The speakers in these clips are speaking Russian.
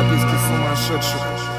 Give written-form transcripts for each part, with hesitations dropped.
Записки сумасшедших.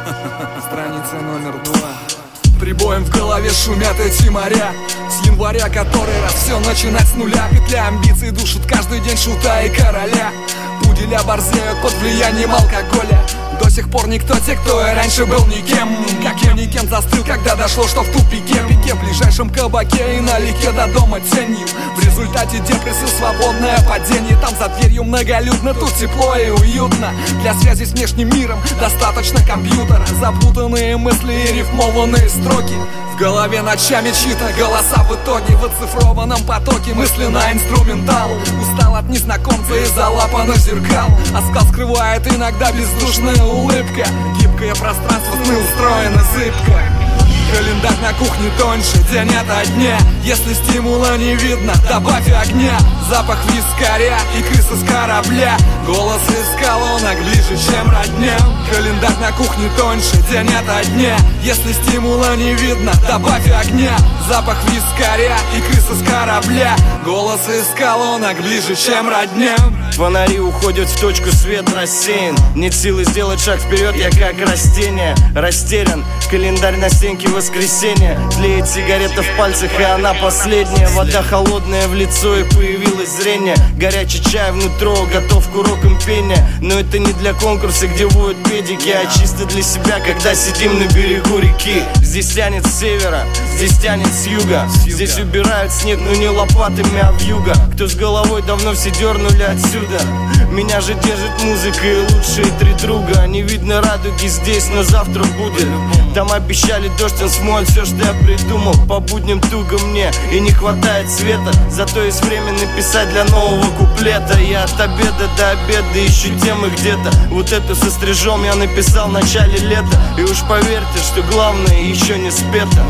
Страница номер 2. Прибоем в голове шумят эти моря. С января который раз все начинать с нуля. Петля амбиций душит каждый день шута и короля. Пуделя борзеют под влиянием алкоголя. До сих пор никто, те, кто и раньше был никем. Как манекен застыл, когда дошло, что в тупике. В ближайшем кабаке и налегке до дома тенью. В результате депрессии свободное падение. Там за дверью многолюдно, тут тепло и уютно. Для связи с внешним миром достаточно компьютера. Заплутанные мысли и рифмованные строки. В голове ночами чьи-то голоса в итоге. В оцифрованном потоке мысли на инструментал. Устал от незнакомца и залапанных зеркал. Оскал скрывает иногда бездушная улыбка. Гибкое пространство сны устроено зыбко. Календарь на кухне тоньше, день ото дня. Если стимула не видно, добавь огня. Запах вискаря и крысы с корабля. Голос из колонок ближе, чем родня. Календарь на кухне тоньше, день ото дня. Если стимула не видно, добавь огня. Запах вискаря и крысы с корабля. Голос из колонок ближе, чем родня. Фонари уходят в точку, свет рассеян. Нет силы сделать шаг вперед, я как растение. Растерян, календарь на стенке воскресенье. Тлеет сигарета в пальцах, и она последняя. Вода холодная в лицо, и появилось зрение. Горячий чай внутрь, готов к урокам пения. Но это не для конкурса, где воют педики, а чисто для себя, когда сидим на берегу реки. Здесь тянет с севера, здесь тянет с юга. Здесь убирают снег, но не лопатами, а вьюга. Кто с головой, давно все дернули отсюда. Меня же держит музыка и лучшие три друга. Не видно радуги здесь, но завтра будет. Там обещали дождь, он смоет все, что я придумал. По будням туго мне и не хватает света. Зато есть время написать для нового куплета. Я от обеда до обеда ищу темы где-то. Вот эту со стрижом я написал в начале лета. И уж поверьте, что главное еще не спето.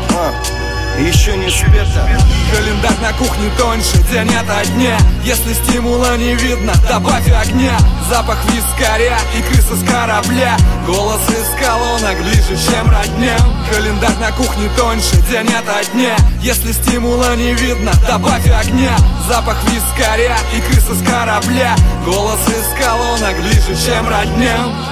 Еще не спето. Календарь на кухне тоньше, день ото дня. Если стимула не видно, добавь огня. Запах вискаря и крысы с корабля. Голос из колонок ближе, чем родня. Календарь на кухне тоньше, день ото дня. Если стимула не видно, добавь огня. Запах вискаря и крысы с корабля. Голос из колонок ближе, чем родня.